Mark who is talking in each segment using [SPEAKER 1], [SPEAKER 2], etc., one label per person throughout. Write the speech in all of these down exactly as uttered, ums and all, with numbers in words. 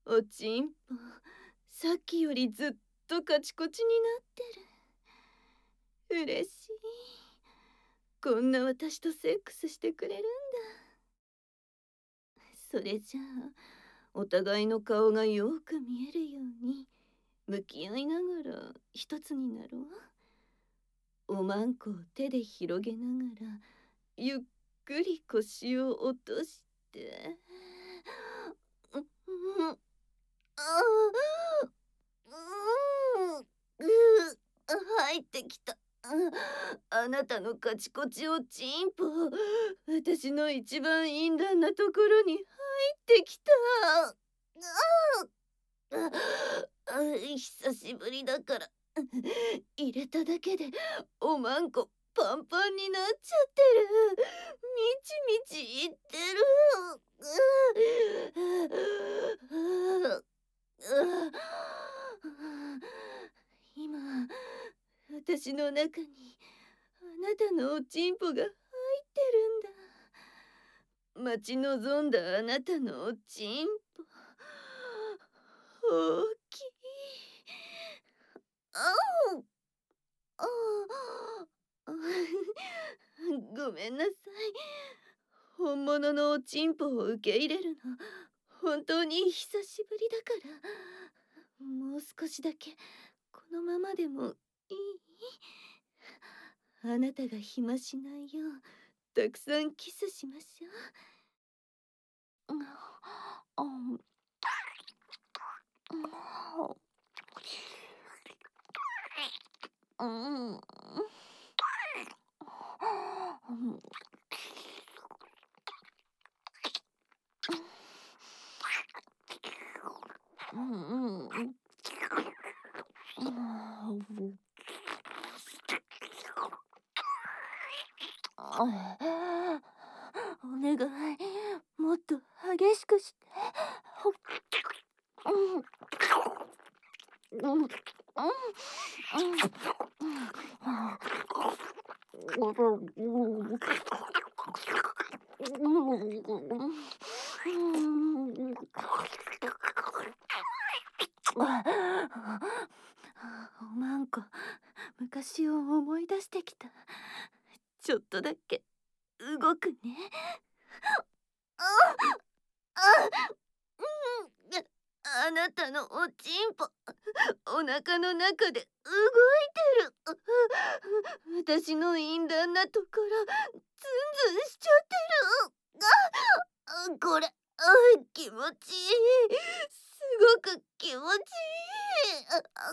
[SPEAKER 1] おちんぽ、さっきよりずっとカチコチになってる。嬉しい。こんな私とセックスしてくれるんだ。それじゃあお互いの顔がよく見えるように向き合いながら一つになろう。おまんこを手で広げながらゆっくり腰を落として、うん、ああ、うん、う入ってきた。あなたのカチコチおちんぽ、私の一番淫乱なところに入ってきた。ああ、久しぶりだから入れただけでおまんこパンパンになっちゃってる。みちみちいってる。今私の中にあなたのおちんぽが入ってるんだ。待ち望んだあなたのおちんぽ、大きい。あお、ああ、ごめんなさい。本物のおちんぽを受け入れるの本当に久しぶりだから、もう少しだけこのままでもいい？あなたが暇しないようたくさんキスしましょう。うん、うんうん、うんうんうんお願い、もっと激しくして。うんうんうんおまんこ、昔を思い出してきた。ちょっとだけ動くね。ああ、うん、あなたのおちんぽ、お腹の中で動いてる。私の淫乱なところ、ズンズンしちゃってる。あ、これ、あ、気持ちいい。すごく気持ちいい。ああ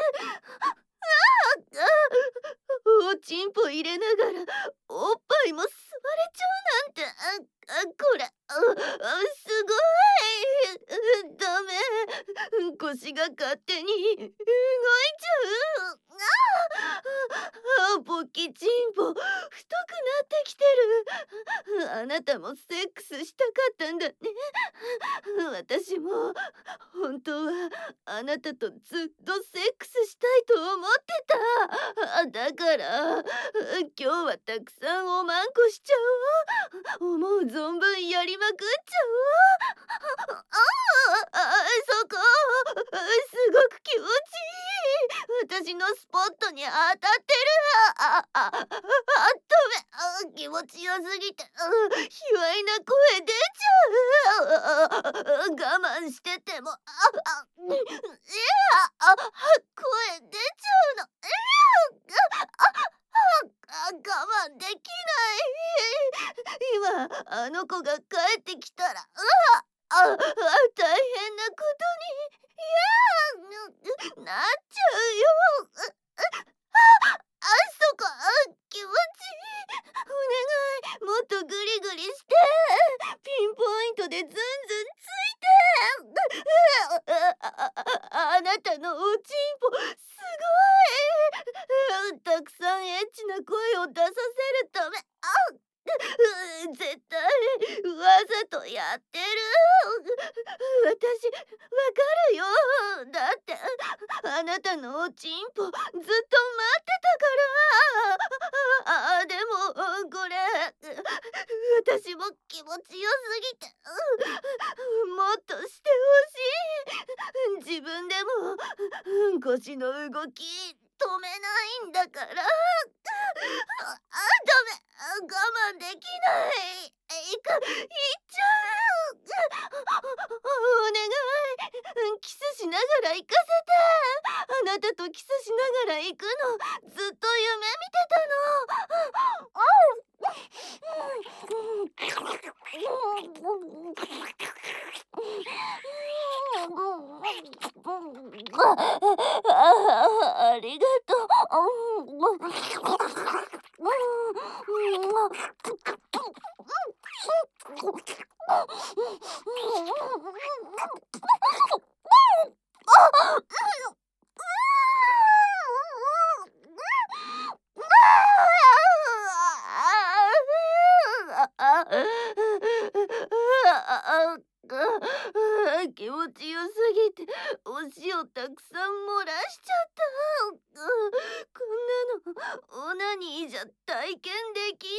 [SPEAKER 1] あ、おちんぽ入れながらおっぱいも吸われちゃうなんて、あ、あ、これ、あ、あ、すごい。ダメ。腰が勝手に動いちゃう。ああ、ポキチンポ太くなってきてる。あなたもセックスしたかったんだね。私も本当はあなたとずっとセックスしたいと思ってた。あ、だから今日はたくさんおまんこしちゃおう。思う存分やりまくっちゃおう。ああ、あ、そこすごく気持ちいい。私のスポットに当たってる。あ、あ、あ、あ、ダメ。あ、気持ちよすぎて、うん、卑猥な声出ちゃう。我慢してても、あ、あ、いや、あ、声出ちゃうの。いや、あ、あ、我慢できない。今あの子が帰ってきたら、うわ、あ、あ、大変なことに、いや、なっちゃうよ。あ、そこ、あ、気持ちいい。お願い、もっとグリグリして。ピンポイントでズンズンついて。あ、あ、あなたのおちんぽすごい。たくさんエッチな声を出させるため、あ、絶対わざとやってる。私わかるよ。だってあなたのおちんぽずっと待ってたから。あ、でもこれ私も気持ちよすぎて、もっとしてほしい。 腰の動き止めないんだから。あ、ダメ。我慢できない。いく、行っちゃう。お願い。キスしながら行かせて。あなたとキスしながら行くのずっと夢見てたの。あありがとう。気持ちよすぎてお塩たくさん漏らしちゃった。こんなのオナニーじゃ体験できない。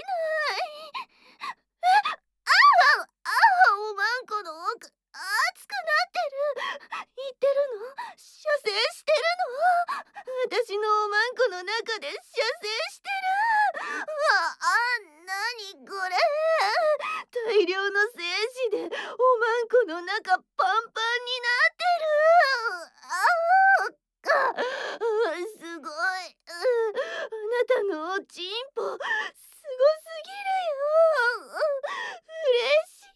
[SPEAKER 1] ああ、おまんこの奥熱くなってる。言ってるの？射精してるの？私のおまんこの中で射精してる。ああ、なにこれ。大量の精子でおまんこの中パンパンになってる。ああ、すごい。あなたのおちんぽすごすぎるよ。嬉しい。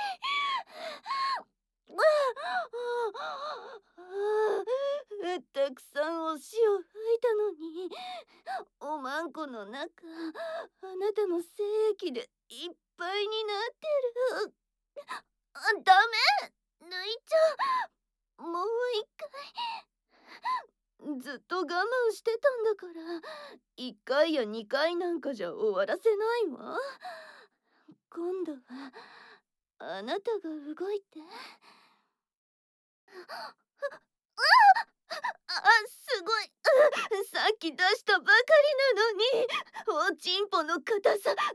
[SPEAKER 1] たくさんお塩吹いたのにおまんこの中あなたの精液でいっぱいになってる。あ、ダメ。抜いちゃう。もう一回。ずっと我慢してたんだからいっかいやにかいなんかじゃ終わらせないわ。今度はあなたが動いて。あ、すごい。さっき出したばかりなのにおちんぽの硬さ全然変わ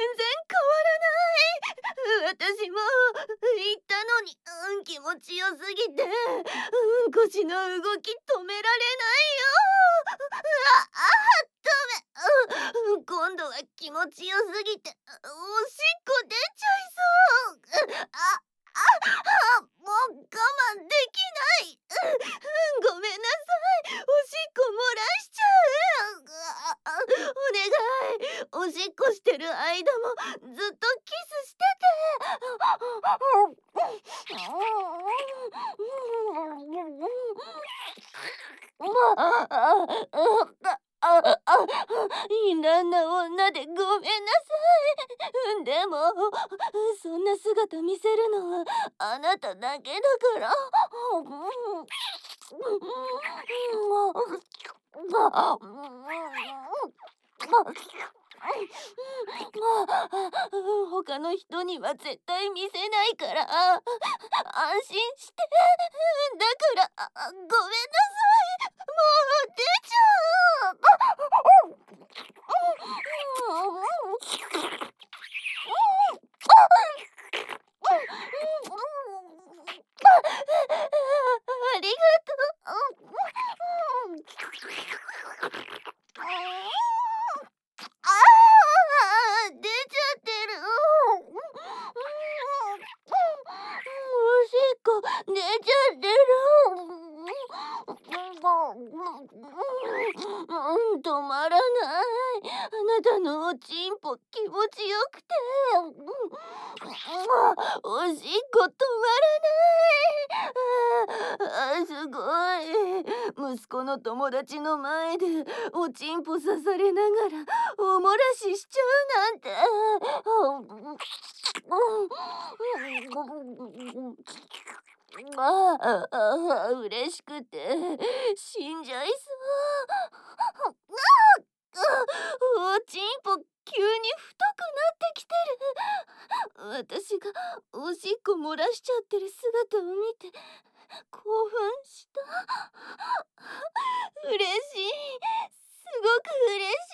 [SPEAKER 1] らない。私も言ったのに、うん、気持ちよすぎてうん腰の動き止められないよ。ああ、ダメ。うん、今度は気持ちよすぎておしっこ出ちゃいそう。ああ、もう我慢できない。ごめんなさい。おしっこ漏らしちゃう。お願い。おしっこしてる間もずっとキスしてて。ああ、淫乱な女でごめんなさい。でもそんな姿見せるのはあなただけだから。他の人には絶対見せないから安心して。だからごめんなさい。もう出ちゃう。ありがとう。ああ、出ちゃってる。おしっこ出ちゃってる。うん、止まらない。あなたのおちんぽ気持ちよくておしっこ止まらない。あ、すごい。息子の友達の前でおちんぽ刺されながらおもらししちゃうなんて。ああ、ああ、嬉しくて死んじゃいそう。おちんぽ急に太くなってきてる。私がおしっこ漏らしちゃってる姿を見て興奮した。嬉しい。すごく嬉し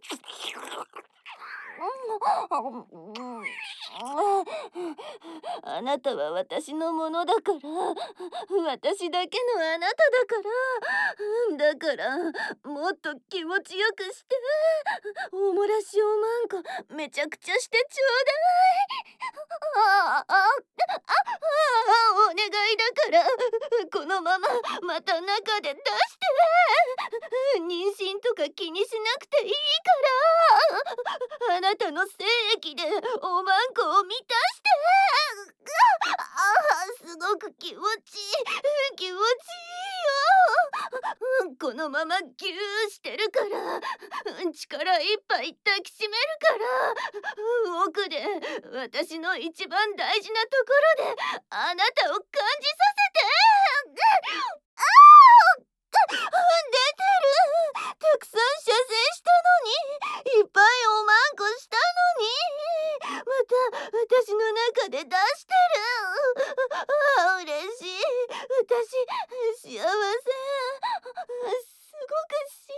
[SPEAKER 1] い。ああなたは私のものだから、私だけのあなただから、だからもっと気持ちよくして、おもらしおまんこめちゃくちゃしてちょうだい。ああああお願いだから、このまままた中で出して。妊娠とか気にしなくていいから、あなたの精液でおまんこを満たして。ああ、すごく気持ちいい、気持ちいいよ。このままギューしてるから、力いっぱい抱きしめるから、奥で私の一番大事なところであなたを感じさせて。ああ、出てる。たくさん射精したのに、いっぱいおまんこしたのに、また私の中で出してる。ああ、嬉しい。私幸せ、すごく幸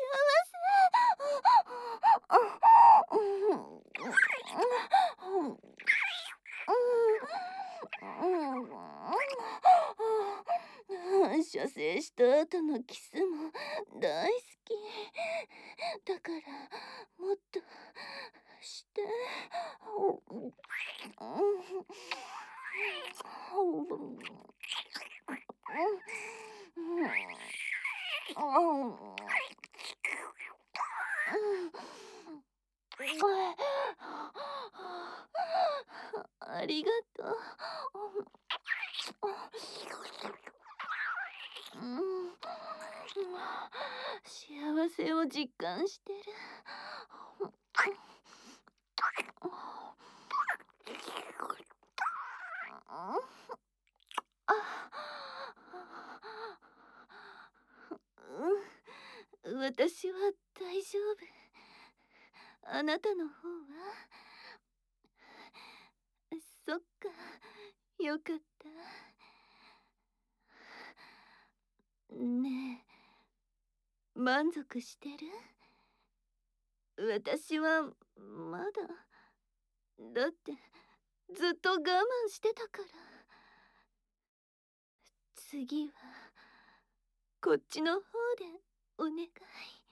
[SPEAKER 1] せ。射精した後のキスも大好きだから、もっとして。ありがとう。うん、幸せを実感してる。うん、私は大丈夫。あなたの方は？そっか、よかった。ねえ、満足してる？私はまだ。だってずっと我慢してたから。次はこっちの方でお願い。